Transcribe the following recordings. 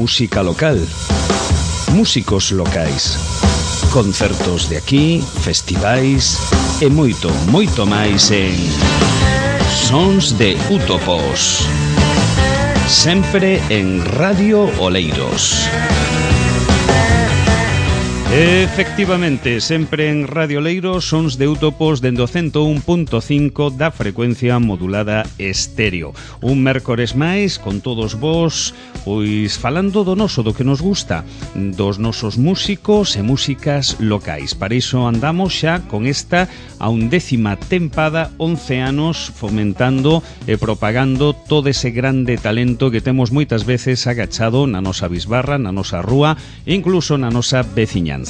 música local, músicos locais, concertos de aquí, festivais e moito, moito máis en Sons de Útopos, sempre en Radio Oleiros. Efectivamente, sempre en Radio Oleiros, Sons de Útopos dende o 101.5 da frecuencia modulada estéreo. Un mércores máis con todos vos, pois falando do noso, do que nos gusta, dos nosos músicos e músicas locais. Para iso andamos xa con esta a 11ª tempada, 11 anos fomentando e propagando todo ese grande talento que temos moitas veces agachado na nosa bisbarra, na nosa rúa e incluso na nosa veciñanza.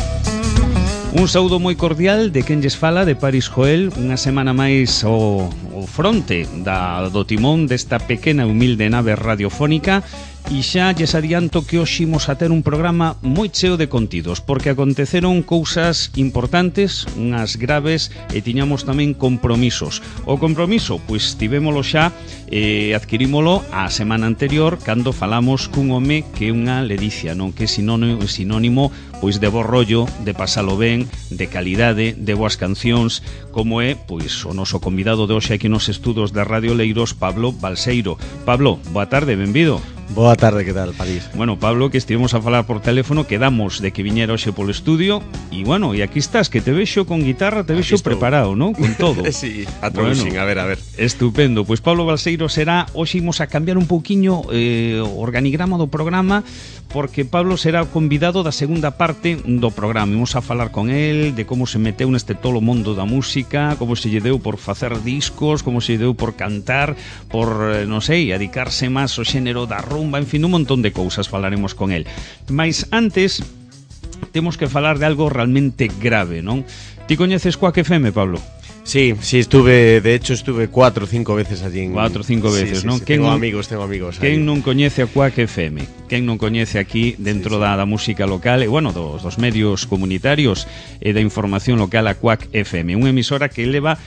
Un saúdo moi cordial de quen lles fala, de Paris Joel, unha semana máis o fronte do timón desta pequena e humilde nave radiofónica. E xa lles adianto que hoxe imos a ter un programa moi cheo de contidos, porque aconteceron cousas importantes, unhas graves, e tiñamos tamén compromisos. O compromiso, pois tivémolo xa, adquirímolo a semana anterior, cando falamos cun home que é unha ledicia, non? Que é sinónimo pois de bo rollo, de pasalo ben, de calidade, de boas cancións, como é pois o noso convidado de hoxe aquí nos estudos da Radio Oleiros, Pablo Balseiro. Pablo, boa tarde, benvido. Boa tarde, que tal, París? Bueno, Pablo, que estivemos a falar por teléfono, quedamos de que viñera hoxe polo estudio e, bueno, e aquí estás, que te vexo con guitarra, te vexo preparado, ¿no? Con todo. Sí, a trouxin, bueno, a ver. Estupendo, pois Pablo Balseiro será, hoxe imos a cambiar un pouquiño o organigrama do programa, porque Pablo será o convidado da segunda parte do programa. Imos a falar con el de como se meteu neste tolo mundo da música, como se lle deu por facer discos, como se lle deu por cantar, por, non sei, dedicarse máis ao xénero da rumba, en fin, un montón de cousas falaremos con el. Mas antes temos que falar de algo realmente grave, non? Ti coñeces Quack FM, Pablo? Sí, estuve 4 o 5 veces allí. 4 o 5 veces, sí, non? Sí, tengo amigos. Quen non coñece a Quack FM? Quen non coñece aquí dentro da música local e, bueno, dos medios comunitarios e da información local a Quack FM? Unha emisora que leva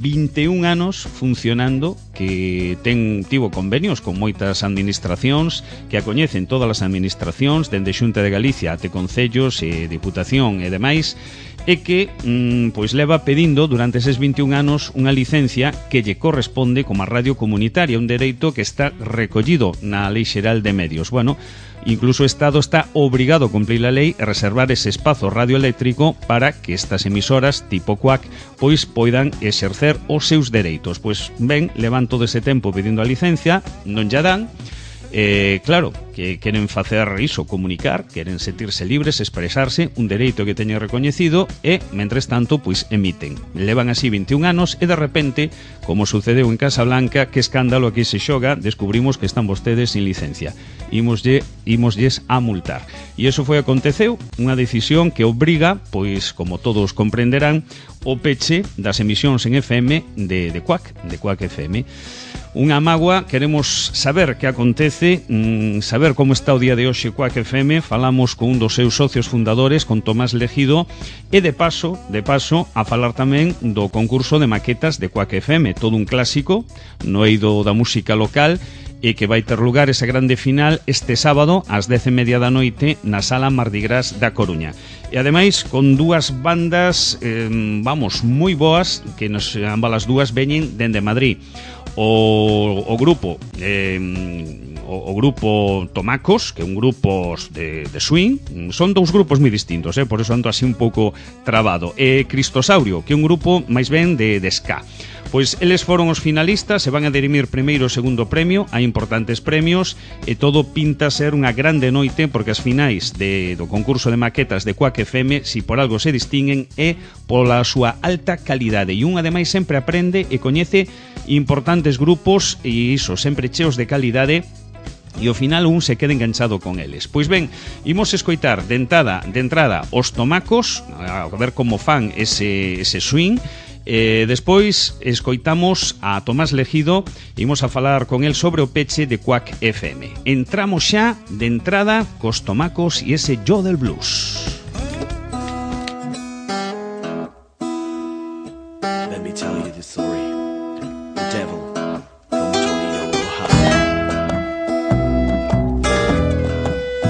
21 anos funcionando, que tivo convenios con moitas administracións, que a coñecen todas as administracións, dende Xunta de Galicia até concellos e diputación e demais, e que pois leva pedindo durante eses 21 anos unha licencia que lle corresponde como a radio comunitaria, un dereito que está recollido na Lei Xeral de Medios. Bueno, incluso o Estado está obrigado a cumplir a lei e reservar ese espazo radioeléctrico para que estas emisoras tipo Quack pois poidan exercer os seus dereitos. Pois ben, levan todo ese tempo pedindo a licencia, non lla dan. Claro, que queren facer iso, comunicar, queren sentirse libres, expresarse, un dereito que teñen recoñecido e, mentres tanto, pois emiten. Levan así 21 anos e de repente, como sucedeu en Casablanca, que escándalo aquí se xoga, descubrimos que están vostedes sin licencia. Ímoslles a multar. E iso foi aconteceu, unha decisión que obriga, pois, como todos comprenderán, o peche das emisións en FM de Quack FM. Unha mágoa, queremos saber que acontece, saber como está o día de hoxe Quack FM. Falamos con un dos seus socios fundadores, con Tomás Legido, e de paso a falar tamén do concurso de maquetas de Quack FM, todo un clásico no eido da música local, e que vai ter lugar esa grande final este sábado ás 10:30 da noite na Sala Mardi Gras da Coruña. E ademais con dúas bandas moi boas, que ambas as dúas veñen dende Madrid. O grupo Tomacos, que é un grupo de swing, son dous grupos moi distintos, por eso ando así un pouco trabado. E Cristosaurio, que é un grupo máis ben de ska. Pois eles foron os finalistas, se van a dirimir primeiro e segundo premio, hai importantes premios e todo pinta ser unha grande noite, porque as finais do concurso de maquetas de Quack FM, si por algo se distinguen, é pola súa alta calidade, e un ademais sempre aprende e coñece importantes grupos, e iso, sempre cheos de calidade, e ao final un se queda enganchado con eles. Pois ben, imos escoitar de entrada os Tomacos, a ver como fan ese swing. Despois escoitamos a Tomás Legido e imos a falar con el sobre o peche de Quack FM. Entramos xa de entrada cos Tomacos e ese Yo del Blues. Let me tell you the story. The devil from Toledo, Ohio.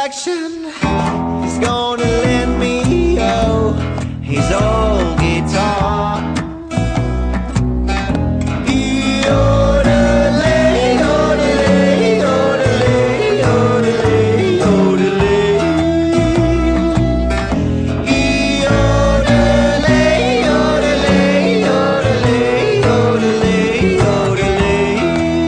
satisfaction. He's gonna lend me, oh, his old guitar. Yodelay, yodelay, yodelay, yodelay, yodelay. Yodelay, yodelay, yodelay, yodelay, yodelay.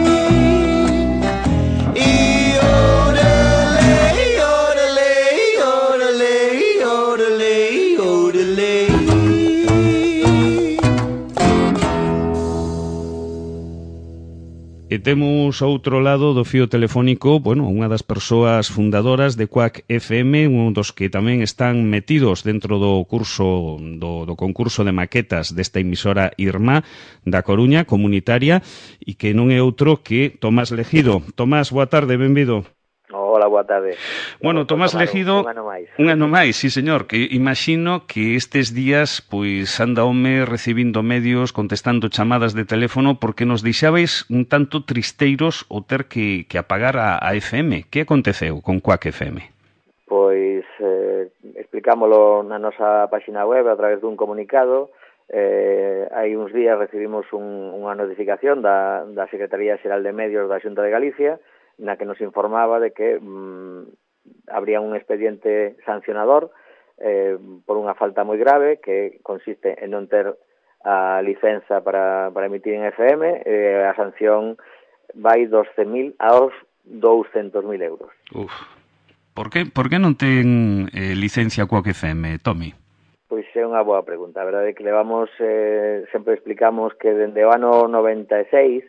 E temos ao outro lado do fío telefónico, bueno, unha das persoas fundadoras de Quack FM, un dos que tamén están metidos dentro do curso do concurso de maquetas desta emisora Irmá da Coruña, comunitaria, e que non é outro que Tomás Legido. Tomás, boa tarde, benvido. Hola, boa tarde. Bueno, Tomás Legido, Un ano máis, sí, señor, que imagino que estes días pois anda home recibindo medios, contestando chamadas de teléfono, porque nos deixabais un tanto tristeiros o ter que apagar a FM. Que aconteceu con Quack FM? Pois explicámolo na nosa página web a través dun comunicado. Hai uns días recibimos unha notificación da Secretaría Xeral de Medios da Xunta de Galicia, na que nos informaba de que habría un expediente sancionador por unha falta moi grave que consiste en non ter a licenza para emitir en FM. A sanción vai dos 100.000 aos 200.000 euros. Uf. Por que non ten licencia Quack FM, Tomi? Pois é unha boa pregunta. A verdade é que levamos, sempre explicamos que dende o ano 96,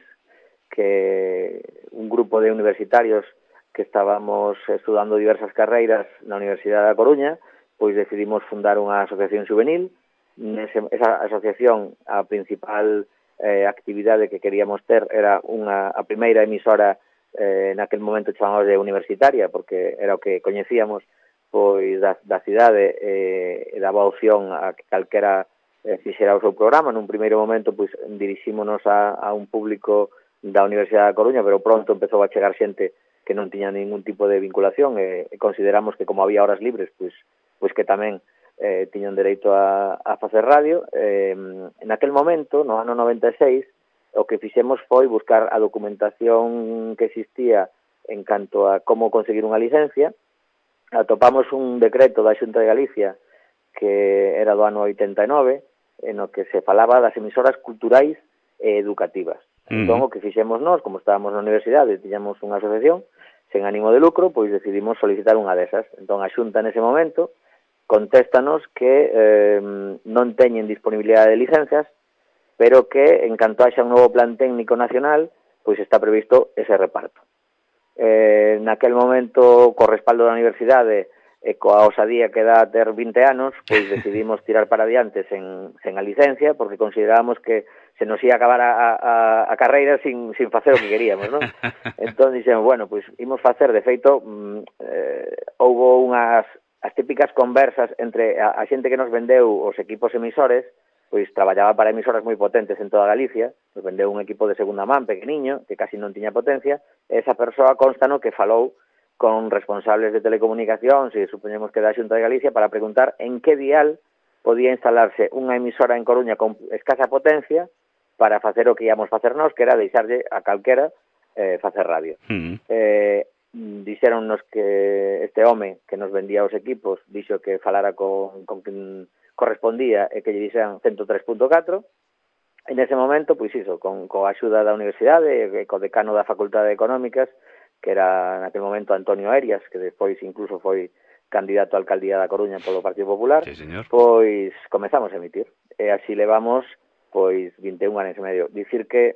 que un grupo de universitarios que estábamos estudando diversas carreiras na Universidade da Coruña, pois decidimos fundar unha asociación juvenil. Esa asociación, a principal actividade que queríamos ter era a primeira emisora naquel momento chamámos de universitaria, porque era o que coñecíamos pois da cidade, e daba opción a que calquera fixera o seu programa. Nun primeiro momento pois dirixímonos a un público da Universidade da Coruña, pero pronto empezou a chegar xente que non tiña ningún tipo de vinculación, e consideramos que como había horas libres, pois que tamén tiñan dereito a facer radio. En aquel momento, no ano 96, o que fixemos foi buscar a documentación que existía en canto a como conseguir unha licencia. Atopamos un decreto da Xunta de Galicia que era do ano 89, en o que se falaba das emisoras culturais e educativas. Entón, o que fixemos nós, como estábamos na universidade e tiñamos unha asociación sen ánimo de lucro, pois decidimos solicitar unha desas. Entón, a Xunta nese momento contéstanos que non teñen disponibilidade de licencias, pero que, en canto haxa un novo plan técnico nacional, pois está previsto ese reparto. Naquel momento, co respaldo da universidade e coa osadía que dá ter 20 anos, pois decidimos tirar para adiante sen a licencia, porque considerábamos que se nos ia acabar a carreira sin facer o que queríamos, non? Entón dixemos, bueno, pois imos facer, de feito, houbo as típicas conversas entre a xente que nos vendeu os equipos emisores, pois traballaba para emisoras moi potentes en toda Galicia, nos vendeu un equipo de segunda man pequeniño, que casi non tiña potencia, e esa persoa constano que falou con responsables de telecomunicacións e supoñemos que da Xunta de Galicia para preguntar en que dial podía instalarse unha emisora en Coruña con escasa potencia para facer o que íamos facer nós, que era deixarlle a calquera facer radio. Dixéronnos que este home que nos vendía os equipos dixo que falara con quen correspondía e que lle dixeran 103.4. En ese momento, pois iso, coa axuda da universidade e co decano da Facultade de Económicas, que era naquele momento Antonio Arias, que despois incluso foi candidato a alcaldía da Coruña polo Partido Popular, sí, señor. Pois comezamos a emitir. E así levamos pois 21 anos e medio. Dicir que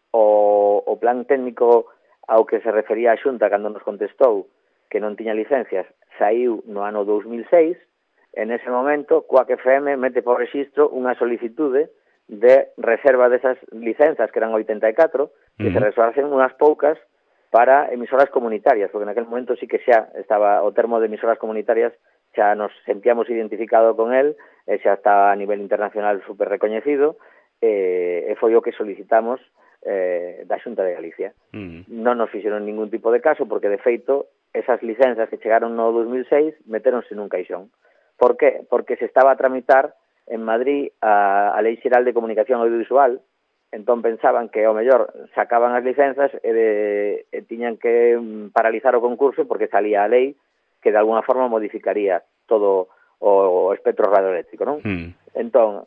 o plan técnico ao que se refería a Xunta cando nos contestou que non tiña licencias saiu no ano 2006. En ese momento, Quack FM mete por rexistro unha solicitude de reserva desas licenzas, que eran 84, que se reservasen unhas poucas para emisoras comunitarias, porque naquele momento sí que xa estaba o termo de emisoras comunitarias, xa nos sentíamos identificado con el, e xa está a nivel internacional super recoñecido, e foi o que solicitamos da Xunta de Galicia. Non nos fixeron ningún tipo de caso, porque de feito esas licenzas que chegaron no 2006 metéronse nun caixón. Por qué? Porque se estaba a tramitar en Madrid a Lei Xeral de Comunicación Audiovisual, entón pensaban que ao mellor sacaban as licenzas e tiñan que paralizar o concurso porque salía a lei que de alguna forma modificaría todo o espectro radioeléctrico, non? Entón,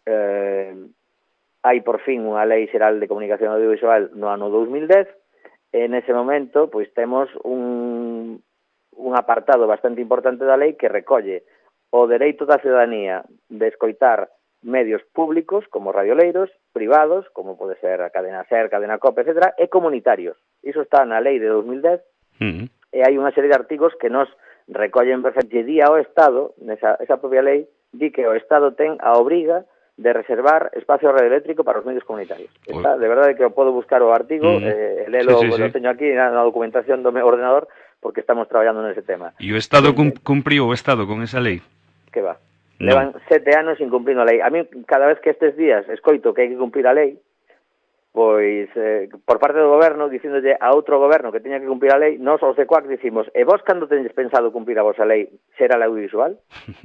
hai por fin unha Lei Xeral de Comunicación Audiovisual no ano 2010 e nese momento pois temos un apartado bastante importante da lei que recolle o dereito da ciudadanía de escoitar medios públicos, como radioleiros, privados, como pode ser a Cadena SER, Cadena COPE, etc., e comunitarios. Iso está na lei de 2010, e hai unha serie de artigos que nos recollen perfectamente. Di ao Estado, esa propia lei, di que o Estado ten a obriga de reservar espacio radioeléctrico para os medios comunitarios. Está, de verdade que eu podo buscar o artigo, lelo, lo teño aquí na documentación do meu ordenador, porque estamos traballando nese tema. E o Estado cumpriu o Estado con esa lei? Que va? No. Levan 7 anos incumplindo a lei. A mí, cada vez que estes días escoito que hai que cumprir a lei, pois, por parte do goberno, dicíndolle a outro goberno que teña que cumprir a lei, nós, os de CUAC, dicimos, e vos cando teñes pensado cumprir a vosa lei, será a audiovisual?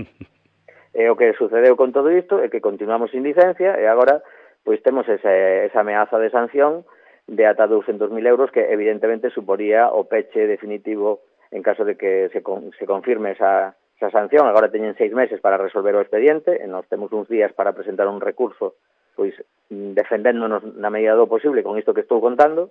E o que sucedeu con todo isto é que continuamos sin licencia e agora pois temos esa ameaza de sanción de ata 200.000 euros que evidentemente suporía o peche definitivo en caso de que se confirme esa sanción. Agora teñen 6 meses para resolver o expediente e nos temos uns días para presentar un recurso pois defendéndonos na medida do posible con isto que estou contando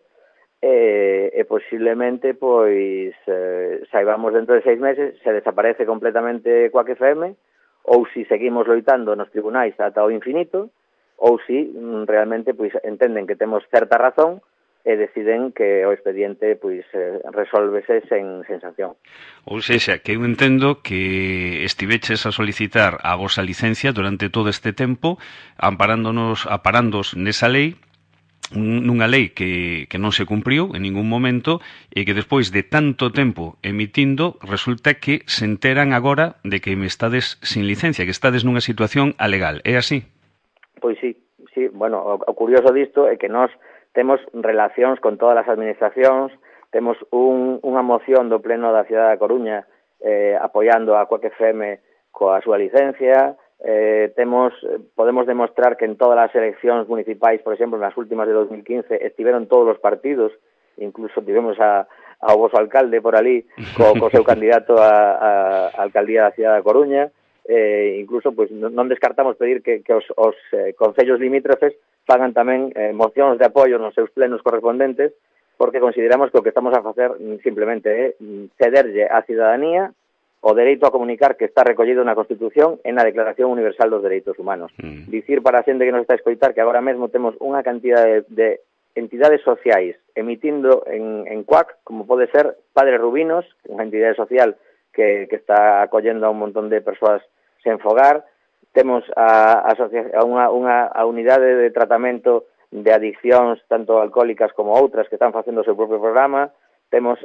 e posiblemente pois saibamos dentro de 6 meses se desaparece completamente Quack FM ou si seguimos loitando nos tribunais ata o infinito ou si realmente pois entenden que temos certa razón e deciden que o expediente pois resolvese sen sanción. Ou sexa, que eu entendo que estiveches a solicitar a vosa licencia durante todo este tempo aparándos nesa lei, nunha lei que non se cumpriu en ningún momento e que despois de tanto tempo emitindo resulta que se enteran agora de que me estades sin licencia, que estades nunha situación alegal. É así? Pois sí. Bueno, o curioso disto é que nós temos relacións con todas as administracións, temos unha moción do Pleno da Cidade da Coruña apoiando a Quack FM coa súa licencia, podemos demostrar que en todas as eleccións municipais, por exemplo, nas últimas de 2015, estiveron todos os partidos, incluso tivemos ao vosso alcalde por ali co seu candidato a alcaldía da Cidade da Coruña, incluso pois non descartamos pedir que os concellos limítrofes fagan tamén mocións de apoio nos seus plenos correspondentes, porque consideramos que o que estamos a facer simplemente é cederlle á cidadanía o dereito a comunicar que está recollido na Constitución e na Declaración Universal dos Dereitos Humanos. Dicir para a xente que nos está a escoitar que agora mesmo temos unha cantidad de entidades sociais emitindo en CUAC, como pode ser Padre Rubinos, unha entidade social que está acollendo a un montón de persoas sen fogar. Temos a unidade de tratamento de adiccións tanto alcohólicas como outras que están facendo o seu propio programa. Temos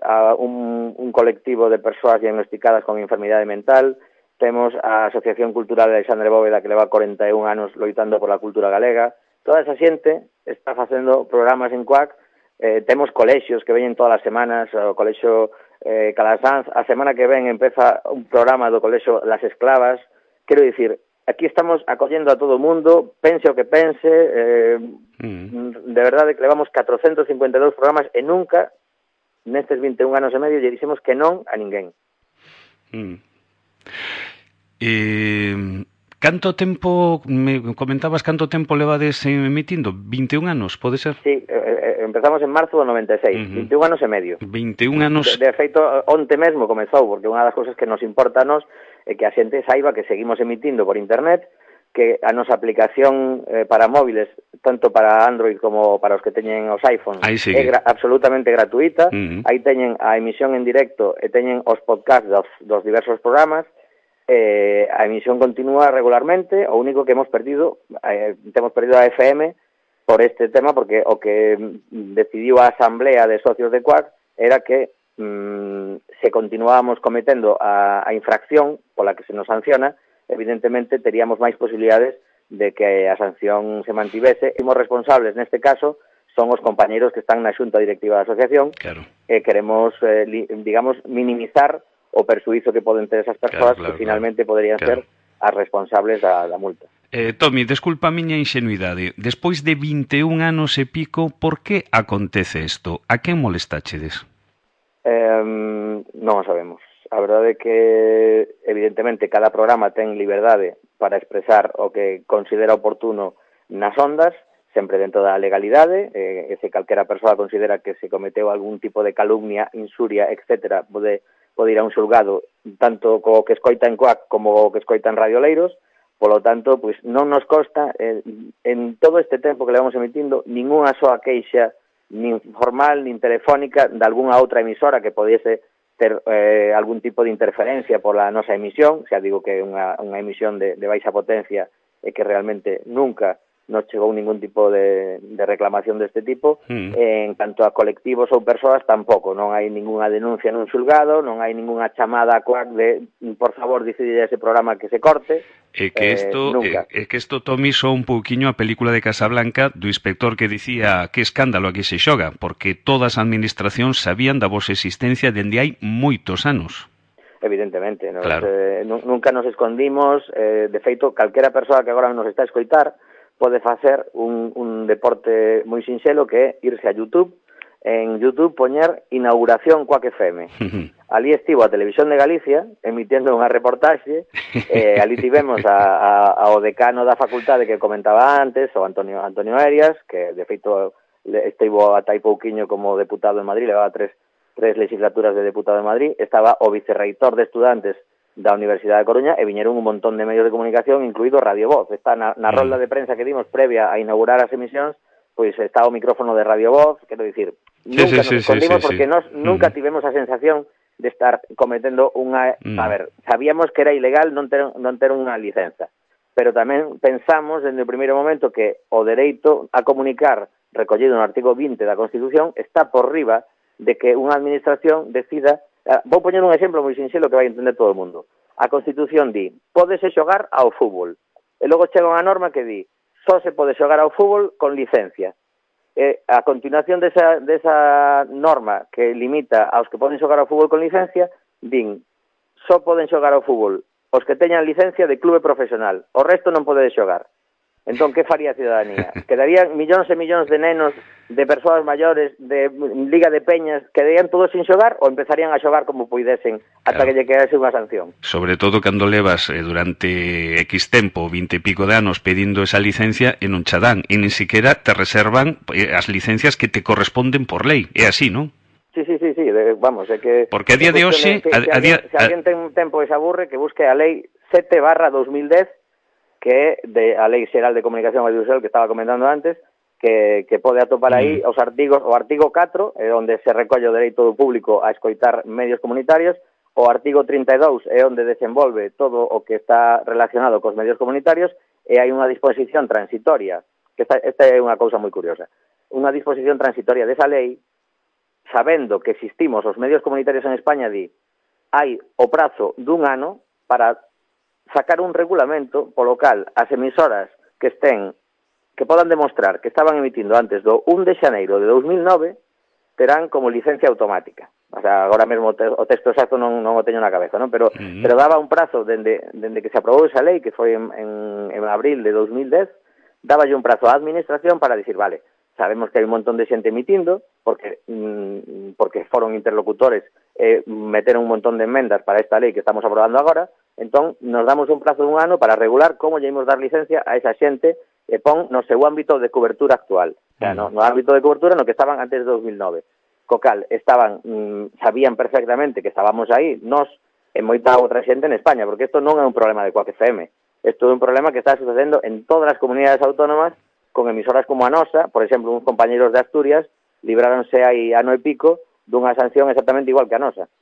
un colectivo de persoas diagnosticadas con enfermidade mental. Temos a Asociación Cultural de Alexandre Bóveda que leva 41 anos loitando por la cultura galega. Toda esa xente está facendo programas en CUAC. Temos colexios que veñen todas as semanas, o colexio Calasanz. A semana que ven empeza un programa do colexio Las Esclavas. Quero dicir, aquí estamos acollendo a todo o mundo, pense o que pense, de verdade que levamos 452 programas e nunca, nestes 21 anos e medio, lle dixemos que non a ninguén. Canto tempo, me comentabas canto tempo levades emitindo? 21 anos, pode ser? Sí, empezamos en marzo do 96, 21 anos e medio. 21 anos... De feito, onte mesmo comezou, porque unha das cousas que nos importa a nos é que a xente saiba que seguimos emitindo por internet, que a nosa aplicación para móviles, tanto para Android como para os que teñen os iPhones, é absolutamente gratuita. Aí teñen a emisión en directo e teñen os podcasts dos diversos programas. A emisión continúa regularmente. O único que temos perdido a FM por este tema, porque o que decidiu a Asamblea de Socios de CUAC era que se continuábamos cometendo a infracción pola que se nos sanciona, evidentemente teríamos máis posibilidades de que a sanción se mantivese. Somos responsables neste caso son os compañeiros que están na xunta directiva da asociación. Claro. E queremos, digamos, minimizar o persuízo que poden ter esas persoas Claro, que finalmente poderían claro. ser as responsables da multa. Tomi, desculpa a miña ingenuidade. Despois de 21 anos e pico, por que acontece isto? A quen molestáchedes? Non o sabemos. A verdade é que, evidentemente, cada programa ten liberdade para expresar o que considera oportuno nas ondas, sempre dentro da legalidade, e se calquera persoa considera que se cometeu algún tipo de calumnia, insuria, etc., pode ir a un xulgado tanto co que escoita en COAC como o que escoita en Radio Oleiros. Polo tanto, pois non nos consta en todo este tempo que levamos emitindo ningunha soa queixa nin formal, nin telefónica de algunha outra emisora que podiese ter algún tipo de interferencia pola nosa emisión. Xa digo que é unha emisión de baixa potencia e que realmente nunca non chegou ningún tipo de reclamación deste tipo. En canto a colectivos ou persoas, tampouco. Non hai ningunha denuncia nun xulgado, non hai ningunha chamada a COAC de, por favor, decide ese programa que se corte. É que isto, Tomi, só un pouquiño a película de Casablanca do inspector que dicía que escándalo aquí se xoga, porque todas as administracións sabían da vosa existencia dende hai moitos anos. Evidentemente, Claro. Nunca nos escondimos. De feito, calquera persoa que agora nos está a escoitar pode facer un deporte moi sinxelo, que é irse a YouTube, en YouTube poñer Inauguración Coac FM. Ali estivo a Televisión de Galicia emitiendo unha reportaxe, ali tivemos ao decano da facultade que comentaba antes, o Antonio Arias, que de feito estivo ata hai pouquiño como deputado en Madrid, levaba tres legislaturas de deputado en Madrid, estaba o vicerreitor de estudantes da Universidade de Coruña, e viñeron un montón de medios de comunicación, incluído Radio Voz. Está na rolda de prensa que dimos previa a inaugurar as emisións, pois está o micrófono de Radio Voz, quero dicir, nunca nos escondimos porque nós nunca tivemos a sensación de estar cometendo unha... A ver, sabíamos que era ilegal non ter unha licenza, pero tamén pensamos desde o primeiro momento que o dereito a comunicar, recollido no artigo 20 da Constitución, está por riba de que unha administración decida... Vou poñer un exemplo moi sinxelo que vai entender todo o mundo. A Constitución di, pódese xogar ao fútbol, e logo chega unha norma que di, só se pode xogar ao fútbol con licencia. A continuación desa norma que limita aos que poden xogar ao fútbol con licencia, din, só poden xogar ao fútbol os que teñan licencia de clube profesional, o resto non pode xogar. Entón, que faría a ciudadanía? Quedarían millóns e millóns de nenos, de persoas maiores, de Liga de Peñas, quedarían todos sin xogar ou empezarían a xogar como puidesen ata que lle quedase unha sanción? Sobre todo cando levas durante X tempo, 20 e pico de anos, pedindo esa licencia e non cha dan, e nin siquiera te reservan as licencias que te corresponden por lei. É así, non? Sí, vamos, é que... Porque a día de hoxe... Se alguén ten un tempo e se aburre, que busque a lei 7/2010, que é a Lei Xeral de Comunicación Audiovisual que estaba comentando antes, que pode atopar aí os artigos, o artigo 4, onde se recolle o dereito do público a escoitar medios comunitarios, o artigo 32 é onde desenvolve todo o que está relacionado cos medios comunitarios, e hai unha disposición transitoria, que esta é unha cousa moi curiosa, unha disposición transitoria desa lei, sabendo que existimos os medios comunitarios en España, di, hai o prazo dun ano para sacar un regulamento polo cal as emisoras que podan demostrar que estaban emitindo antes do 1 de xaneiro de 2009 terán como licencia automática. O sea, agora mesmo o texto exacto non o teño na cabeza, non? Pero daba un prazo dende que se aprobou esa lei, que foi en abril de 2010, daballe un prazo á administración para dicir, vale, sabemos que hai un montón de xente emitindo, porque foron interlocutores e meteron un montón de enmendas para esta lei que estamos aprobando agora. Entón, nos damos un prazo dun ano para regular como lle imos dar licencia a esa xente e pon no seu ámbito de cobertura actual. O sea, no ámbito de cobertura no que estaban antes de 2009. Co cal, sabían perfectamente que estábamos aí, nós e moita outra xente en España, porque isto non é un problema de Coac FM. Isto é un problema que está sucedendo en todas as comunidades autónomas con emisoras como a nosa. Por exemplo, uns compañeros de Asturias libráronse aí ano e pico dunha sanción exactamente igual que a nosa.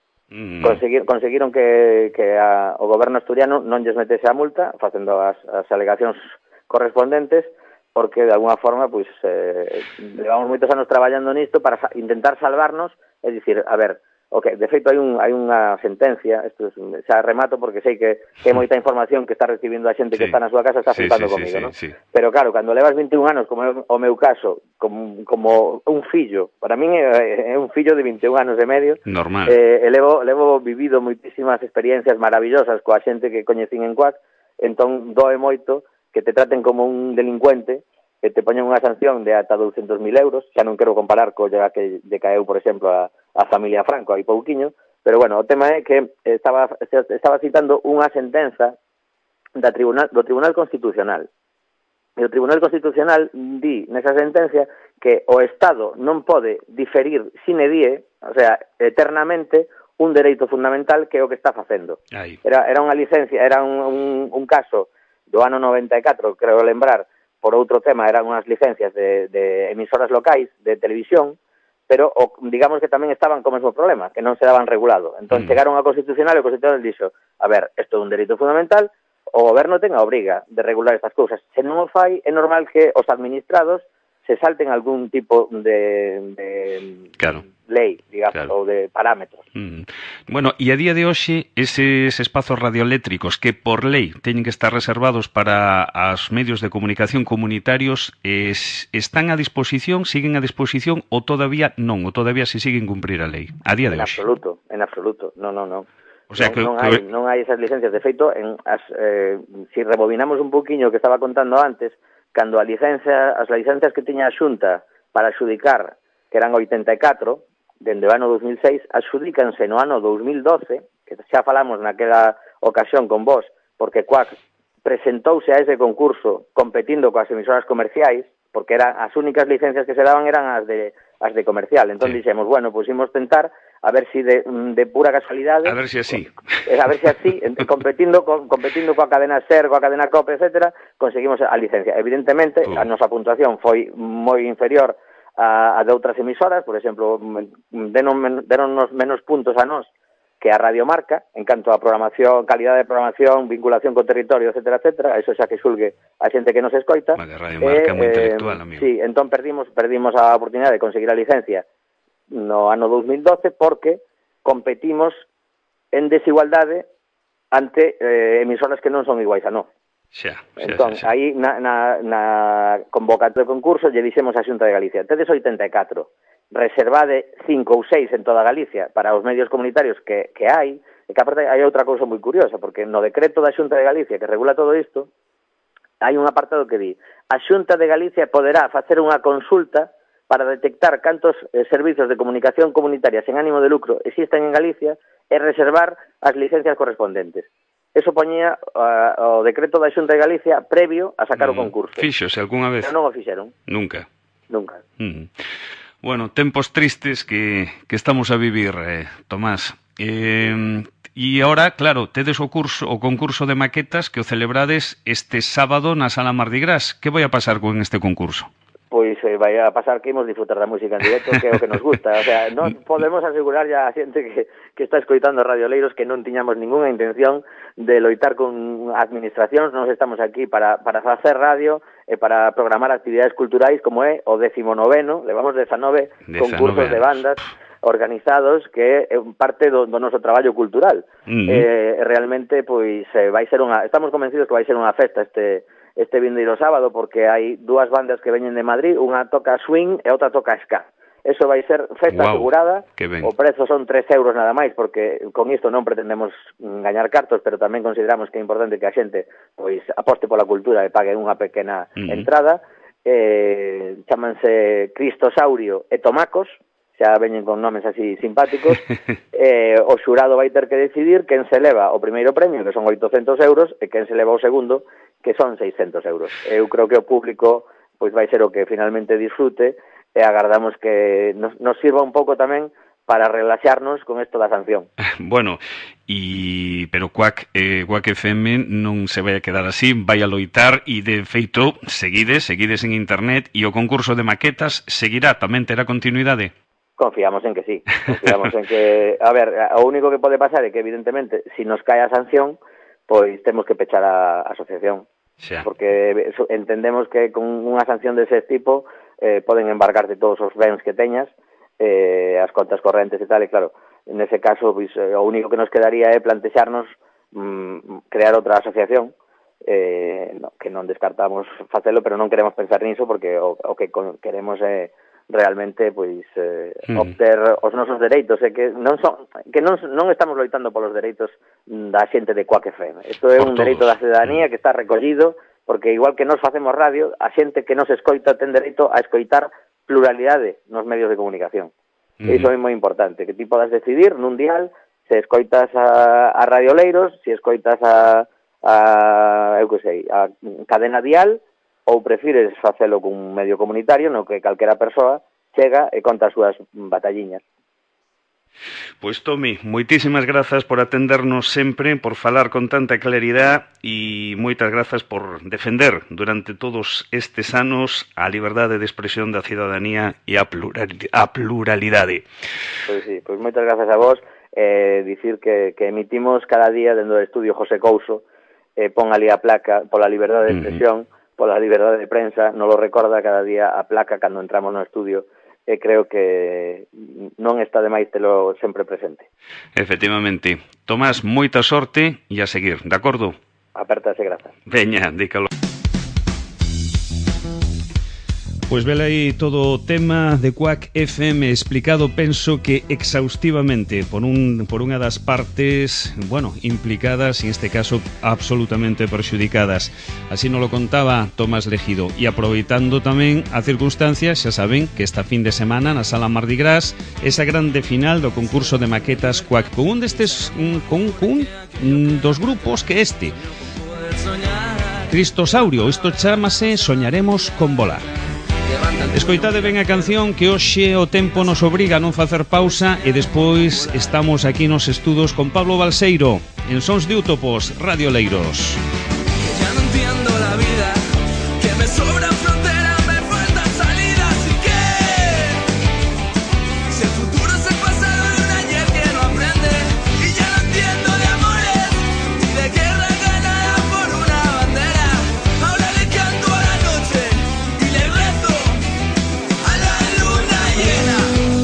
Conseguiron que o goberno asturiano non lles metese a multa, facendo as alegacións correspondentes, porque de alguna forma pois levamos moitos anos traballando nisto para intentar salvarnos, é dicir, a ver, Okay, de feito hai unha sentencia, isto xa remato porque sei que é moita información que está recibindo a xente que está na súa casa, está flipando comigo, non? Pero claro, cando levas 21 anos, como é o meu caso, como un fillo, para min é un fillo de 21 anos e medio, normal. Levo vivido moitísimas experiencias maravillosas coa xente que coñecín en Cuac, entón doe moito que te traten como un delincuente, que te poñen unha sanción de ata 200.000 euros, xa non quero comparar co que lle caeu, por exemplo, a familia Franco, hai pouquiño, pero bueno, o tema é que estaba citando unha sentenza do Tribunal Constitucional. E o Tribunal Constitucional di nesa sentencia que o Estado non pode diferir sine die, o sea, eternamente, un dereito fundamental que é o que está facendo. Era unha licencia, era un caso do ano 94, creo lembrar, por outro tema, eran unhas licencias de emisoras locais de televisión, pero digamos que tamén estaban co mesmo problema, que non se daban regulado. Entón chegaron ao Constitucional e o Constitucional dixo, a ver, isto é un dereito fundamental, o goberno ten a obriga de regular estas cousas. Se non o fai, é normal que os administrados se salten algún tipo de lei, digamos, ou de parámetros. Bueno, e a día de hoxe, eses espazos radioeléctricos que por lei teñen que estar reservados para os medios de comunicación comunitarios, están a disposición, siguen a disposición ou todavía non, ou todavía se siguen cumprir a lei, a día de hoxe? En absoluto, non. O sea, non hai esas licencias. De feito, si rebobinamos un poquinho o que estaba contando antes, cando as licencias que tiña a Xunta para adxudicar, que eran 84, dende o ano 2006, adxudícanse no ano 2012, que xa falamos naquela ocasión con vos, porque Cuac presentouse a ese concurso competindo coas emisoras comerciais, porque eran as únicas licencias que se daban eran as de comercial. Entón dixemos, bueno, pues imos tentar a ver si de pura casualidade, a ver si así, competindo coa cadena SER, coa cadena COPE, etcétera, conseguimos a licencia. Evidentemente, a nosa puntuación foi moi inferior a de outras emisoras, por exemplo, deronnos menos puntos a nós que a Radio Marca, en canto a programación, calidade de programación, vinculación co territorio, etcétera, etcétera, eso xa que xulgue a xente que nos escoita. Vale, Radio Marca é moi intelectual, amigo. Sí, entón perdimos a oportunidade de conseguir a licencia no ano 2012 porque competimos en desigualdade ante emisoras que non son iguais a nós. Entón, aí na convocatoria do concurso lle dixemos a Xunta de Galicia, tedes 84, reservade 5 ou 6 en toda Galicia para os medios comunitarios que hai, e que aparte hai outra cousa moi curiosa, porque no decreto da Xunta de Galicia que regula todo isto, hai un apartado que di, a Xunta de Galicia poderá facer unha consulta para detectar cantos servizos de comunicación comunitaria sen ánimo de lucro existen en Galicia e reservar as licencias correspondentes. Eso poñía o decreto da Xunta de Galicia previo a sacar o concurso. Fíxose algunha vez? Pero non o fixeron. Nunca. Bueno, tempos tristes que estamos a vivir, Tomás. E agora, claro, tedes o concurso de maquetas que o celebrades este sábado na Sala Mardi Gras. Que vai a pasar con este concurso? Pois vai a pasar que imos disfrutar da música en directo, que é o que nos gusta. O sea, non podemos asegurar ya a xente que está escoitando Radio Leiros que non tiñamos ninguna intención de loitar con administracións. Nós estamos aquí para facer radio e para programar actividades culturais como é o 19º, levamos 19 concursos de bandas organizados que é parte do noso traballo cultural. Realmente, pois, estamos convencidos que vai ser unha festa este vindeiro sábado, porque hai dúas bandas que veñen de Madrid, unha toca swing e outra toca ska. Eso vai ser festa asegurada, o prezo son 3 euros nada máis, porque con isto non pretendemos gañar cartos, pero tamén consideramos que é importante que a xente pois aposte pola cultura e pague unha pequena entrada. Chámanse Cristosaurio e Tomacos, xa veñen con nomes así simpáticos. O xurado vai ter que decidir quen se leva o primeiro premio, que son 800 euros, e quen se leva o segundo, que son 600 euros. Eu creo que o público pois vai ser o que finalmente disfrute e agardamos que nos sirva un pouco tamén para relaxarnos con isto da sanción. Bueno, pero Cuac FM non se vai a quedar así, vai a loitar e de feito seguides en internet e o concurso de maquetas seguirá, tamén terá continuidade? Confiamos en que sí, confiamos en que... A ver, o único que pode pasar é que evidentemente, se nos cae a sanción, pois temos que pechar a asociación. Porque entendemos que con unha sanción dese tipo poden embargarte todos os bens que teñas, as contas correntes e tal, e claro, nese caso, pois, o único que nos quedaría é plantexarnos crear outra asociación, que non descartamos facelo, pero non queremos pensar niso porque o que queremos é realmente pois obter os nosos dereitos, que non estamos loitando polos dereitos da xente de Quack FM. Isto é un dereito da cidadanía que está recollido, porque igual que nos facemos radio, a xente que nos escoita ten dereito a escoitar pluralidade nos medios de comunicación. Iso é moi importante, que ti podas decidir nun dial se escoitas a Radioleiros, se escoitas a cadena dial, ou prefires facelo cun medio comunitario no que calquera persoa chega e conta as súas batalliñas. Pois Tomi, moitísimas grazas por atendernos sempre, por falar con tanta claridade e moitas grazas por defender durante todos estes anos a liberdade de expresión da cidadanía e a pluralidade. Pois sí, pois moitas grazas a vos, dicir que emitimos cada día dentro do estudio José Couso, pon ali a placa pola liberdade de expresión, pola liberdade de prensa, nos lo recorda cada día a placa cando entramos no estudio, e creo que non está de máis telo sempre presente. Efectivamente. Tomás, moita sorte e a seguir, de acordo? Apertas e grazas. Veña, dícalo. Pois vela aí todo o tema de Quack FM explicado, penso que exhaustivamente por unha das partes, bueno, implicadas, en este caso absolutamente perxudicadas. Así nos lo contaba Tomás Legido. E aproveitando tamén a circunstancia, xa saben que esta fin de semana na Sala Mardi Gras esa grande final do concurso de maquetas Quack con un destes con dos grupos que Cristosaurio. Isto chámase Soñaremos con volar. Escoitade ben a canción, que hoxe o tempo nos obriga a non facer pausa, e despois estamos aquí nos estudos con Pablo Balseiro en Sons de Útopos, Radioleiros. Ya no entiendo la vida, que me sobran fronteras, me faltan salidas y que si el futuro es el pasado de un ayer que no aprende, y ya no entiendo de amores y de guerra ganada por una bandera. Ahora le canto a la noche y le rezo a la luna llena.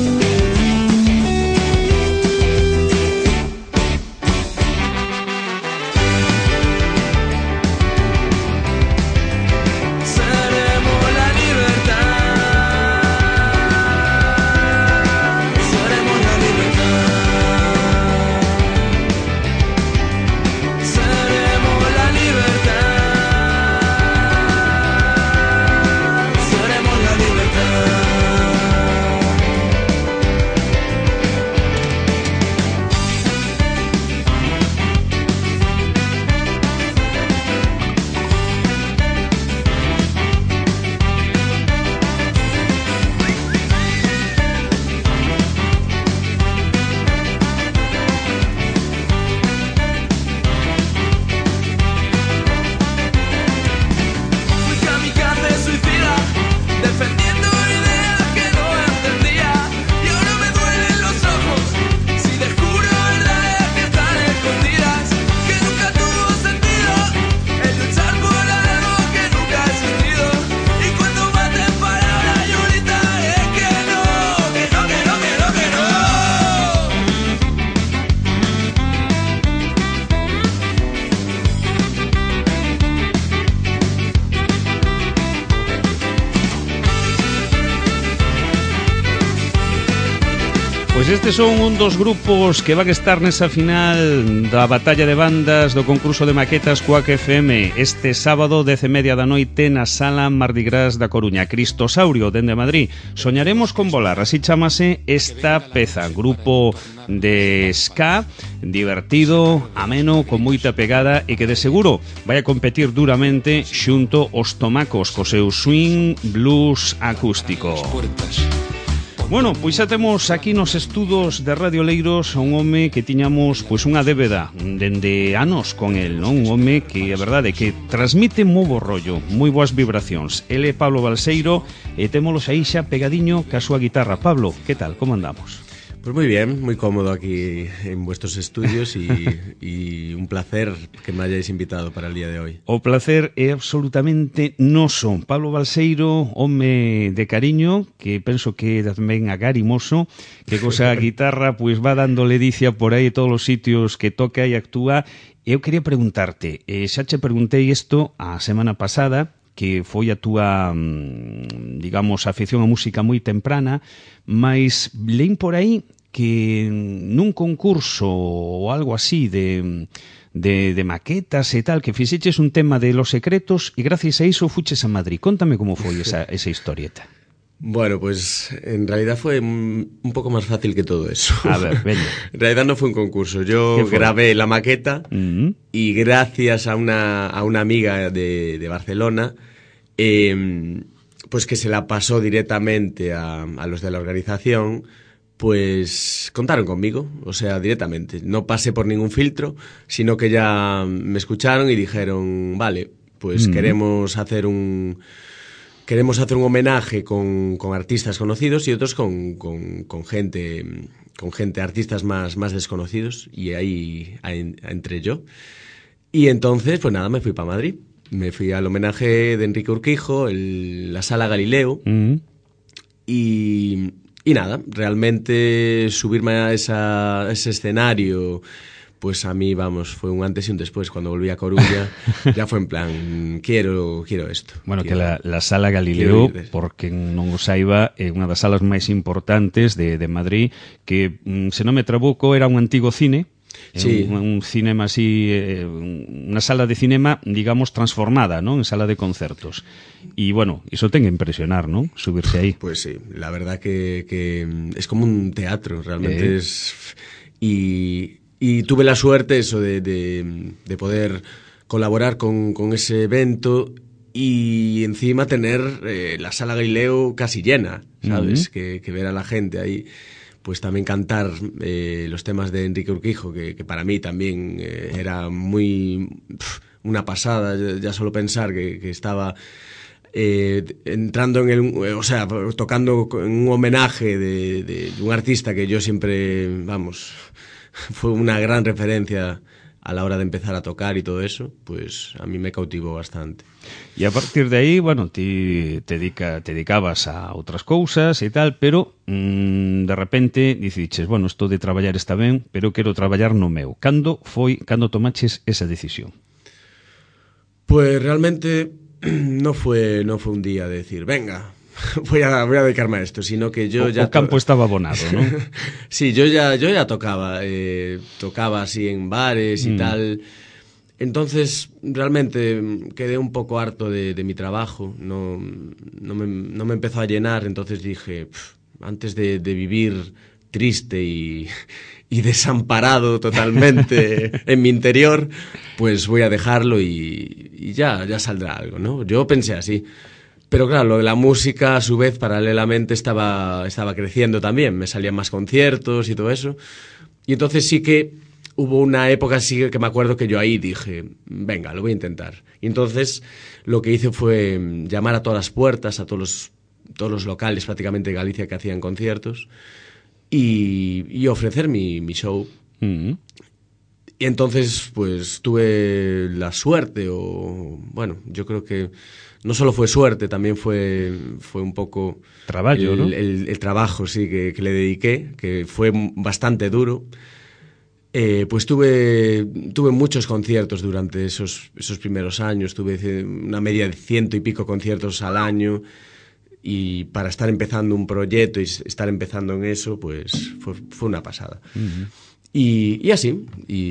Pois estes son un dos grupos que van a estar nesa final da batalla de bandas do concurso de maquetas Quack FM este sábado 10:30 da noite na Sala Mardi Gras da Coruña. Cristosaurio, dende Madrid. Soñaremos con volar, así chamase esta peza. Grupo de ska, divertido, ameno, con moita pegada e que de seguro vai a competir duramente xunto aos tomacos co seu swing blues acústico. Bueno, pois xa temos aquí nos estudos de Radioleiros a un home que tiñamos pois unha débeda dende anos con el, non? Un home que a verdade é que transmite moi bo rollo, moi boas vibracións. Ele é Pablo Balseiro e témolos aí xa pegadiño ca súa guitarra. Pablo, que tal? Como andamos? Pues muy bien, muy cómodo aquí en vuestros estudios y un placer que me hayáis invitado para el día de hoy. O placer é absolutamente noso. Pablo Balseiro, home de cariño, que penso que tamén agarimoso, que cosa a guitarra pois va dando ledicia por aí todos os sitios que toca e actúa. Eu quería preguntarte, xa che preguntei isto a semana pasada, que foi a túa, digamos, afición á música moi temprana, mas leín por aí que nun concurso ou algo así de maquetas e tal, que fixeches un tema de Los Secretos e gracias a iso fuches a Madrid. Contame como foi esa historieta. Bueno, pues en realidad fue un poco más fácil que todo eso. A ver, venga. En realidad no fue un concurso. Yo grabé la maqueta y gracias a una amiga de Barcelona, pues que se la pasó directamente a los de la organización, pues contaron conmigo, o sea, directamente. No pasé por ningún filtro, sino que ya me escucharon y dijeron, vale, pues queremos hacer un homenaje con artistas conocidos y otros con gente, artistas más desconocidos, y ahí entré yo. Y entonces, pues nada, me fui para Madrid. Me fui al homenaje de Enrique Urquijo, la Sala Galileo, y nada, realmente subirme a ese escenario, pues a mí, vamos, fue un antes y un después. Cuando volví a Coruña, ya fue en plan, quiero esto. Bueno, que la Sala Galileo, porque non o saiba, é unha das salas máis importantes de Madrid, que, se non me trabuco, era un antigo cine. Sí. Un cinema así, unha sala de cinema, digamos, transformada, ¿no?, en sala de concertos. Y bueno, iso ten que impresionar, ¿no?, subirse aí. Pues sí, la verdad que es como un teatro, realmente es... Y tuve la suerte eso de poder colaborar con ese evento y encima tener la Sala Galileo casi llena, ¿sabes? Que ver a la gente ahí, pues también cantar los temas de Enrique Urquijo, que para mí también era muy una pasada, ya solo pensar que estaba entrando tocando en un homenaje de un artista que yo siempre, vamos, fue una gran referencia a la hora de empezar a tocar y todo eso, pues a mí me cautivó bastante. E a partir de aí, bueno, ti te dedicabas a outras cousas e tal, pero de repente diciches, bueno, isto de traballar está ben, pero quero traballar no meu. Cando tomaches esa decisión? Pues realmente no fue un día de decir, venga, voy a dedicarme a esto, sino que yo ya... O campo estaba abonado, ¿no? Sí, yo ya tocaba así en bares y tal. Entonces, realmente quedé un poco harto de mi trabajo, no me empezó a llenar, entonces dije, antes de vivir triste y desamparado totalmente en mi interior, pues voy a dejarlo y ya saldrá algo, ¿no? Yo pensé así. Pero claro, lo de la música, a su vez, paralelamente estaba creciendo también. Me salían más conciertos y todo eso. Y entonces sí que hubo una época así que me acuerdo que yo ahí dije, venga, lo voy a intentar. Y entonces lo que hice fue llamar a todas las puertas, a todos los locales prácticamente de Galicia que hacían conciertos y ofrecer mi show. Y entonces pues tuve la suerte, o bueno, yo creo que no solo fue suerte, también fue un poco trabajo, ¿no? El trabajo, sí, que le dediqué, que fue bastante duro. Pues tuve muchos conciertos durante esos primeros años. Tuve una media de 100 y pico conciertos al año, y para estar empezando un proyecto y estar empezando en eso, pues fue una pasada. Y así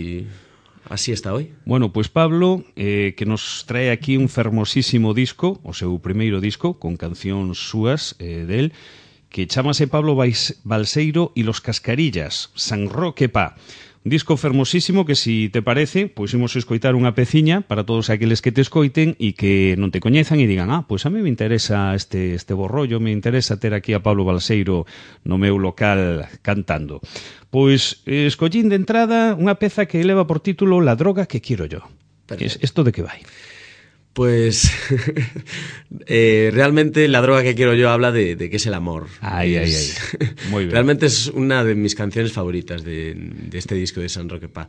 está hoy. Bueno, pues Pablo, que nos trae aquí un fermosísimo disco, o seu primeiro disco, con cancións súas del, que chamase Pablo Balseiro y los Cascarillas, San Roque Pa. Un disco fermosísimo que, si te parece, pois imos escoitar unha peciña para todos aqueles que te escoiten e que non te coñezan e digan, pois a mí me interesa este borrollo, me interesa ter aquí a Pablo Balseiro no meu local cantando. Pois escollín de entrada unha peza que leva por título La droga que quiero yo. Isto de que vai? Pues realmente La droga que quiero yo habla de qué es el amor. Ay. Muy bien. Realmente es una de mis canciones favoritas de este disco de San Roque Pa.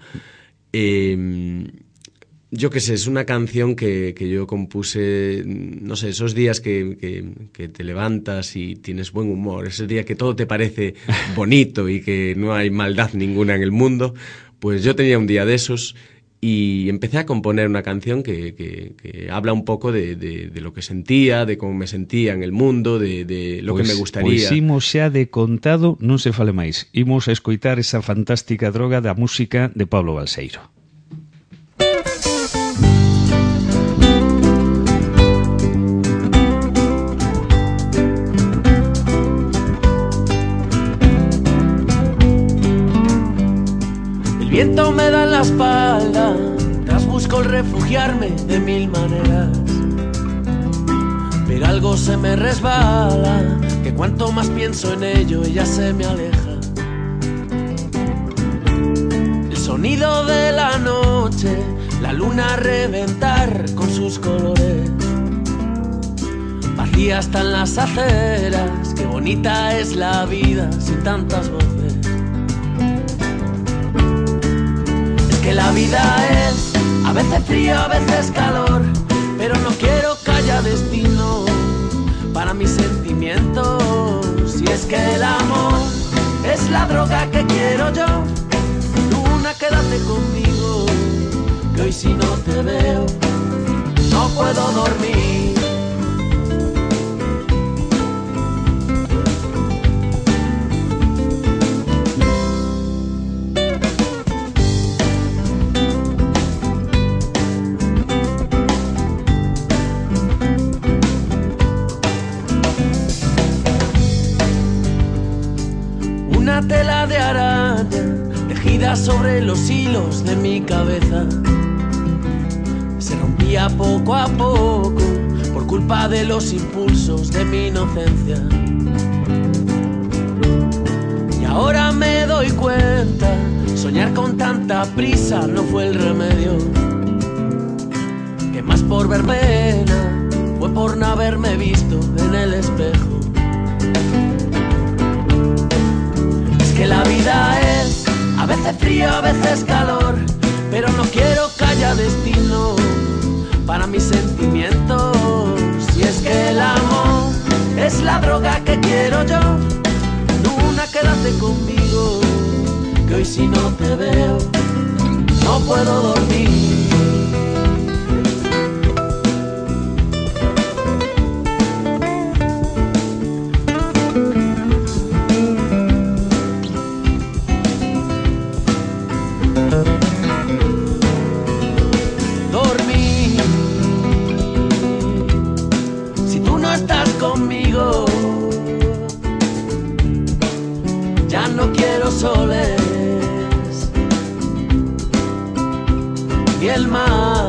Yo qué sé, es una canción que yo compuse, no sé, esos días que te levantas y tienes buen humor, ese día que todo te parece bonito y que no hay maldad ninguna en el mundo, pues yo tenía un día de esos y empecé a componer una canción que habla un poco de lo que sentía, de cómo me sentía en el mundo, de lo que me gustaría. Pois imos xa de contado, non se fale máis. Imos a escoitar esa fantástica droga da música de Pablo Balseiro. El viento me da en la espalda, tras busco el refugiarme de mil maneras. Pero algo se me resbala, que cuanto más pienso en ello, ella se me aleja. El sonido de la noche, la luna a reventar con sus colores. Vacía están las aceras, qué bonita es la vida sin tantas voces. Que la vida es a veces frío, a veces calor, pero no quiero que haya destino para mis sentimientos. Si es que el amor es la droga que quiero yo, luna, quédate conmigo, que hoy si no te veo no puedo dormir. Tela de araña tejida sobre los hilos de mi cabeza se rompía poco a poco por culpa de los impulsos de mi inocencia. Y ahora me doy cuenta, soñar con tanta prisa no fue el remedio, que más por verbena fue por no haberme visto en el espejo. Que la vida es a veces frío, a veces calor, pero no quiero que haya destino para mis sentimientos. Si es que el amor es la droga que quiero yo, luna, quédate conmigo, que hoy si no te veo no puedo dormir. Soles y el mar.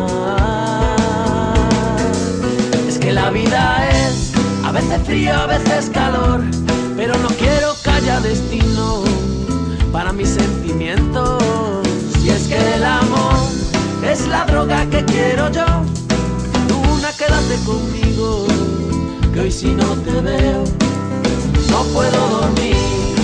Es que la vida es a veces frío, a veces calor, pero no quiero que haya destino para mis sentimientos. Si es que el amor es la droga que quiero yo, luna, quédate conmigo, que hoy si no te veo no puedo dormir.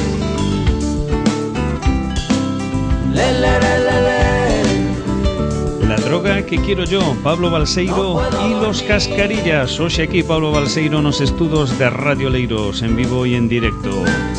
La droga que quiero yo, Pablo Balseiro y los Cascarillas. Hoxe aquí Pablo Balseiro nos estudos de Radio Leiros, en vivo e en directo.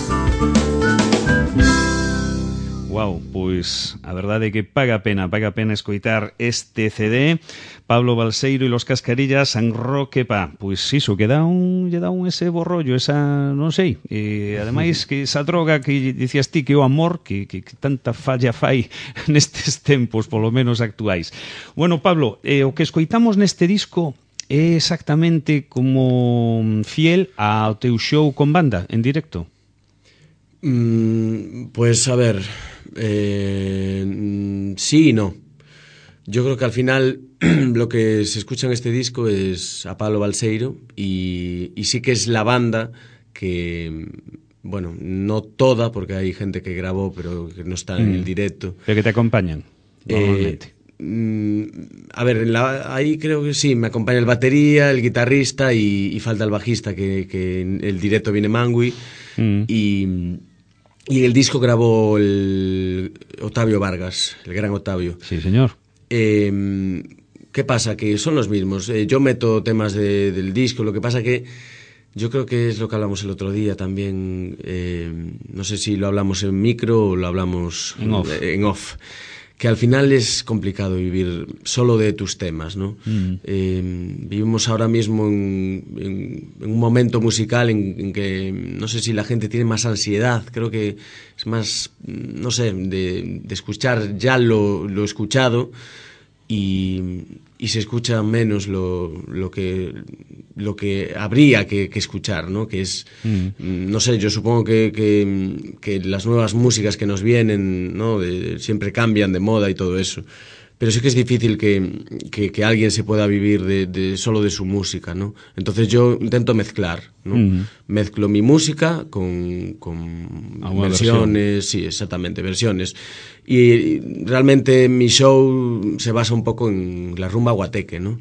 Wow, pois a verdade é que paga pena escoitar este CD. Pablo Balseiro e los Cascarillas, San Roque Pa. Pois iso, que lle dá un ese borrollo, esa, non sei, ademais que esa droga que dicías ti, que o amor, que tanta falla fai nestes tempos, polo menos actuais. Bueno, Pablo, o que escoitamos neste disco é exactamente como fiel ao teu show con banda, en directo? Pues a ver, sí y no. Yo creo que al final lo que se escucha en este disco es a Pablo Balseiro y sí que es la banda que, bueno, no toda, porque hay gente que grabó pero que no está en el directo. Pero que te acompañan normalmente. A ver, ahí creo que sí, me acompaña el batería, el guitarrista y falta el bajista, que en el directo viene Mangui. Y el disco grabó el Octavio Vargas, el gran Octavio. Sí, señor. ¿Qué pasa? Que son los mismos. Yo meto temas del disco, lo que pasa que yo creo que es lo que hablamos el otro día también. No sé si lo hablamos en micro o lo hablamos en off. Que al final es complicado vivir solo de tus temas, ¿no? Vivimos ahora mismo en un momento musical en que no sé si la gente tiene más ansiedad, creo que es más, no sé, de escuchar ya lo escuchado y se escucha menos lo que habría que escuchar, ¿no? Que es, no sé, yo supongo que las nuevas músicas que nos vienen, ¿no? Siempre cambian de moda y todo eso. Pero sí que es difícil que alguien se pueda vivir solo de su música, ¿no? Entonces yo intento mezclar, ¿no? Mezclo mi música con versiones, sí, exactamente, versiones. Y realmente mi show se basa un poco en la rumba guateque, ¿no?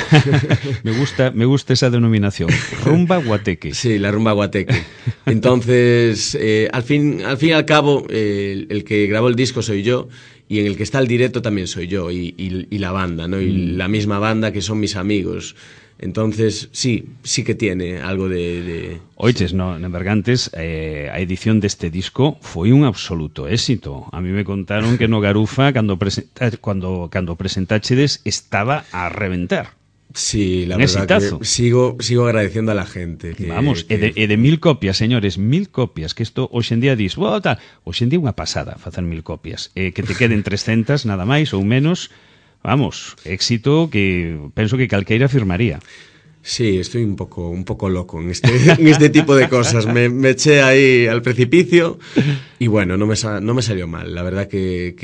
Me gusta esa denominación, rumba guateque. Sí, la rumba guateque. Entonces, al fin y al cabo, el que grabó el disco soy yo, y en el que está el directo también soy yo, y la banda, ¿no? Y la misma banda que son mis amigos. Entonces, sí que tiene algo de... Oiches, no, en Bergantes, a edición deste disco foi un absoluto éxito. A mí me contaron que no Garufa, cando presentáchedes, estaba a reventar. Sí, la verdad exitazo. Que sigo agradeciendo a la gente. Vamos, e de 1000 copias, señores, 1000 copias, que isto hoxe en día dis, hoxe en día unha pasada facer 1000 copias, que te queden 300 nada máis ou menos. Vamos, éxito que penso que calqueira firmaría. Sí, estoy un poco loco en este tipo de cosas. Me eché ahí al precipicio y bueno, no me salió mal. La verdad que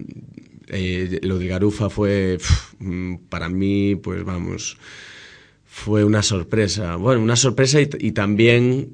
lo de Garufa fue, para mí, pues vamos, fue una sorpresa. Bueno, una sorpresa y también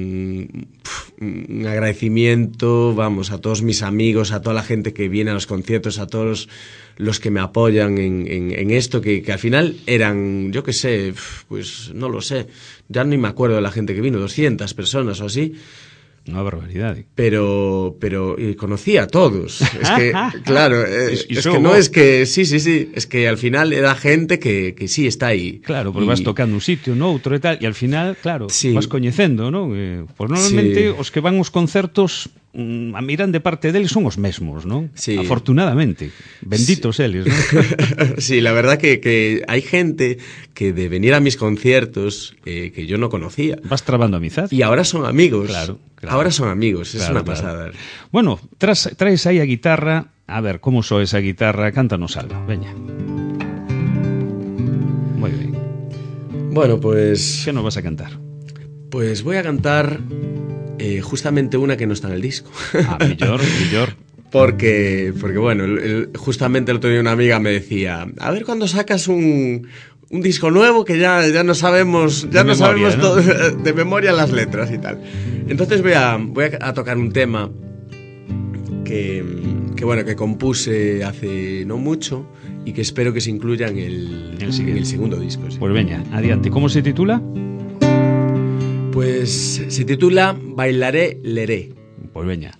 un agradecimiento, vamos, a todos mis amigos, a toda la gente que viene a los conciertos, a todos los que me apoyan en esto, que al final eran, yo qué sé, pues no lo sé, ya ni me acuerdo de la gente que vino, 200 personas o así. Una barbaridad. Pero conocía a todos. Es que, claro, es que no es que... Sí, es que al final era gente que sí está aí. Claro, porque vas tocando un sitio, no outro e tal, e al final, claro, sí, vas coñecendo, non? Pois normalmente os que van aos concertos a miran de parte deles son os mesmos, non? Sí. Afortunadamente. Benditos eles, non? Sí, la verdad que hai gente que de venir a mis conciertos que yo no conocía. Vas trabando amizad. Y ahora son amigos. Claro. Ahora son amigos, es una pasada. Bueno, traes aí a guitarra. A ver, como soa esa guitarra? Cántanos algo, veña. Moi ben. Bueno, pues... Que nos vas a cantar? Pues voy a cantar justamente una que no está en el disco. Millor. Porque bueno, justamente el otro día una amiga me decía, a ver cuando sacas un disco nuevo que ya no sabemos, ya no sabemos todo, de memoria las letras y tal. Entonces voy a tocar un tema que bueno, que compuse hace no mucho y que espero que se incluya en el segundo disco. Sí. Pues veña, adiante. ¿Cómo se titula? Pues se titula Bailaré Leré. Pues veña.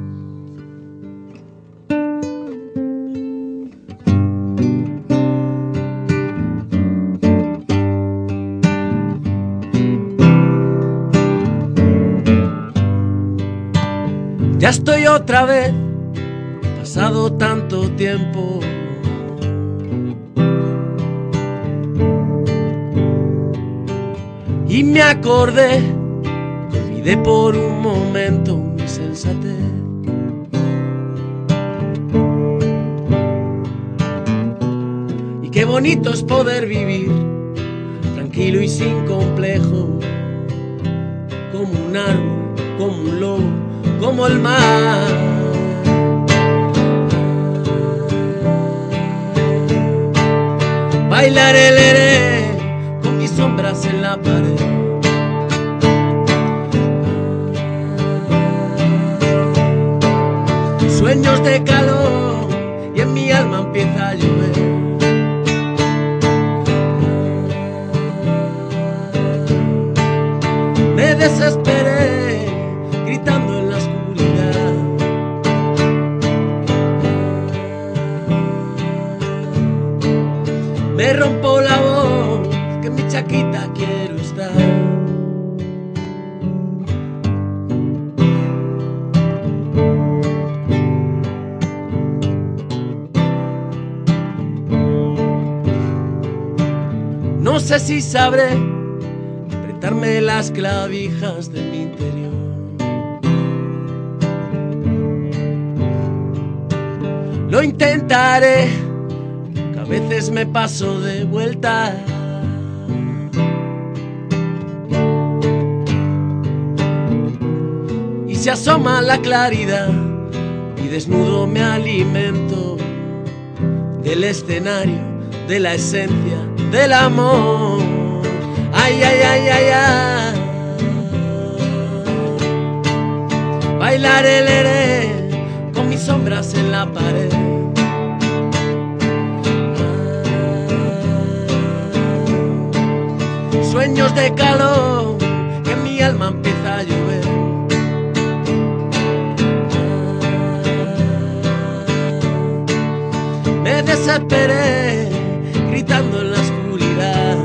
Ya estoy otra vez, pasado tanto tiempo. Y me acordé que olvidé por un momento mi sensatez. Y qué bonito es poder vivir tranquilo y sin complejo, como un árbol, como un lobo, como el mar. Bailaré leré con mis sombras en la pared. Sueños de calor y en mi alma empieza a llover. Me desesperé gritando en la oscuridad. Me rompo la voz, que en mi chaquita quiero estar. No sé si sabré apretarme las clavijas de mi interior. Lo intentaré, que a veces me paso de vuelta. Y se asoma la claridad y desnudo me alimento del escenario, de la esencia del amor. Ay, ay, ay, ay, ay. Bailaré con mis sombras en la pared. Sueños de calor, que en mi alma empieza a llover. Me desesperé gritando en la oscuridad.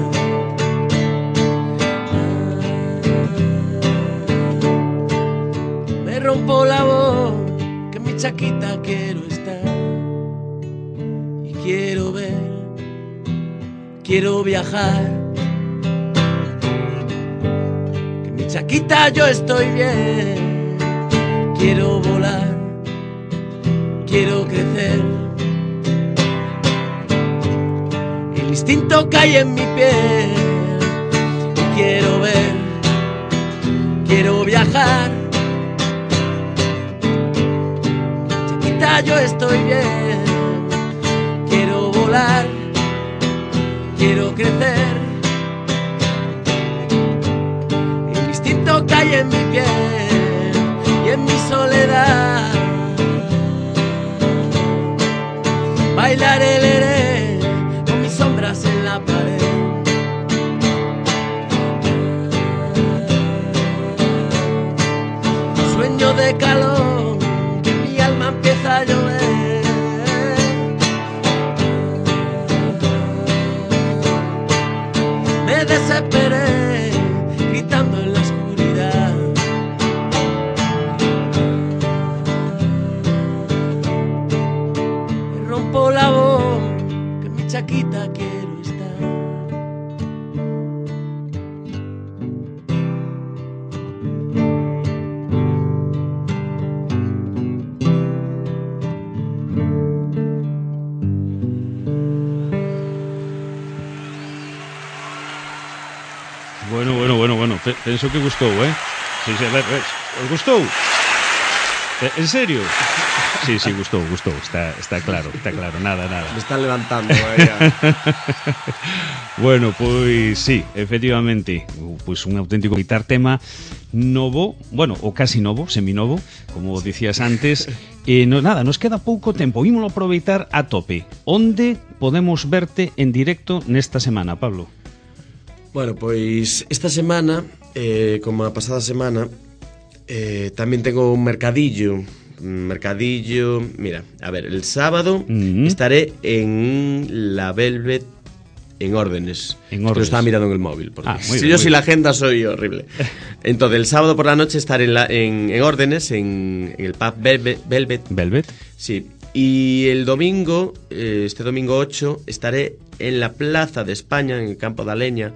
Me rompo la voz, que en mi chaquita quiero estar. Y quiero ver, quiero viajar. Que en mi chaquita yo estoy bien. Quiero volar, quiero crecer. El instinto que hay en mi piel. Y quiero ver, quiero viajar. Chiquita, yo estoy bien. Quiero volar, quiero crecer. El instinto que hay en mi piel y en mi soledad. Bailaré con mis sombras en la pared. Sueño de calor, que en mi alma empieza a llover. Me desesperé gritando en la oscuridad. Me rompo la voz, que en mi chaquita quiero estar. Bueno, penso que gustou, Sí, a ver, os gustou? En serio? Sí, gustou, está claro, nada. Me están levantando, ya. Bueno, pois sí, efectivamente, pois un auténtico guitar tema novo, bueno, o casi novo, seminovo, como dicías antes. Nada, nos queda pouco tempo, ímolo aproveitar a tope. Onde podemos verte en directo nesta semana, Pablo? Bueno, pois esta semana, como a pasada semana, tamén tengo un mercadillo, mira, a ver, el sábado estaré en la Velvet en Órdenes. Lo estaba mirando en el móvil, porque si la agenda soy horrible. Entonces, el sábado por la noche estaré en Órdenes, en el pub Velvet. Sí. Y el domingo, este domingo 8, estaré en la Plaza de España, en el Campo da Leña,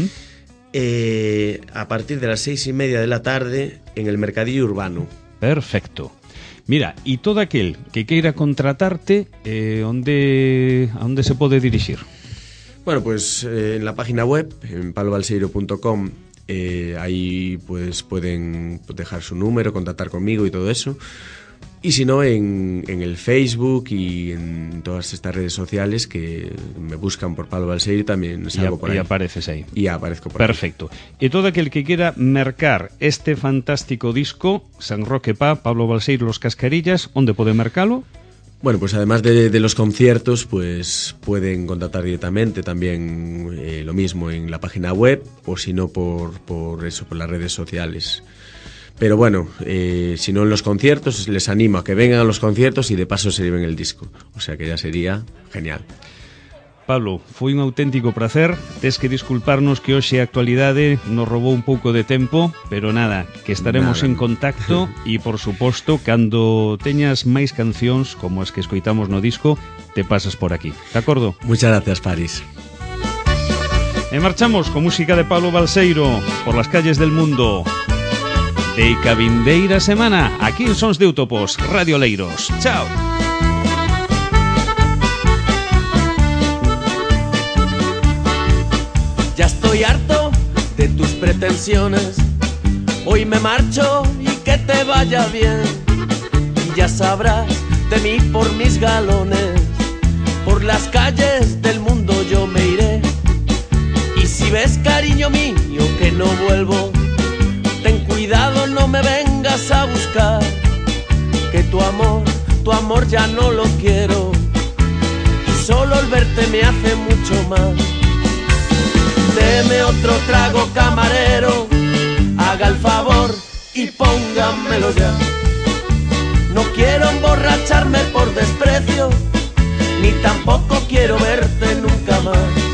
a partir de las 6:30 de la tarde, en el Mercadillo Urbano. Perfecto. Mira, y todo aquel que queira contratarte, ¿a dónde se pode dirixir? Bueno, pues en la página web, en pablobalseiro.com, ahí pues pueden dejar su número, contactar conmigo y todo eso. Y si no, en el Facebook y en todas estas redes sociales que me buscan por Pablo Balseiro, también salgo por ahí. Y apareces ahí. Y aparezco por ahí. Perfecto. Y todo aquel que quiera mercar este fantástico disco, San Roque Pa, Pablo Balseiro, Los Cascarillas, ¿dónde puede mercarlo? Bueno, pues además de los conciertos, pues pueden contactar directamente también lo mismo en la página web o si no por las redes sociales. Pero bueno, si no en los conciertos, les animo a que vengan a los conciertos y de paso se lleven el disco. O sea que ya sería genial. Pablo, foi un auténtico placer. Tes que disculparnos que hoxe a actualidade nos robou un pouco de tempo, pero nada, que estaremos en contacto e, por suposto, cando teñas máis cancións como as que escoitamos no disco, te pasas por aquí. De acordo? Muchas gracias, Paris. E marchamos con música de Pablo Balseiro por las calles del mundo. E ca vindeira semana, aquí en Sons de Utopos, Radio Leiros. Chao. Ya estoy harto de tus pretensiones. Hoy me marcho y que te vaya bien. Y ya sabrás de mí por mis galones. Por las calles del mundo yo me iré. Y si ves, cariño mío, que no vuelvo, ten cuidado, no me vengas a buscar. Que tu amor ya no lo quiero. Y solo el verte me hace mucho mal. Deme otro trago, camarero, haga el favor y póngamelo ya. No quiero emborracharme por desprecio, ni tampoco quiero verte nunca más.